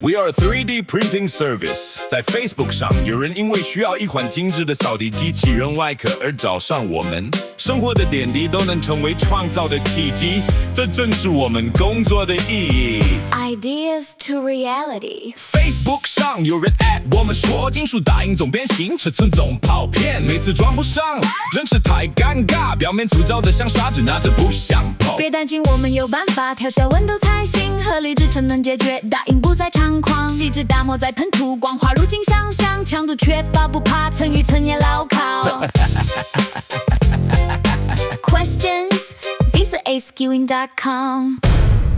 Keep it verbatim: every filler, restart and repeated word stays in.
We are a three D printing service。在 Facebook 上，有人因为需要一款精致的扫地机器人外壳而找上我们。生活的点滴都能成为创造的契机，这正是我们工作的意义。 Ideas to reality。 Facebook 上有人 at 我们说，金属打印总变形，尺寸总跑偏，每次装不上，真是太尴尬。表面粗糙的像砂纸，拿着不想碰。 别担心，我们有办法调小温度才行，合理制成能解决，打印不再猖狂，细致打磨再喷涂，光滑如镜想象，强度缺乏不怕，层与层也牢靠。Questions? visa a skewing dot com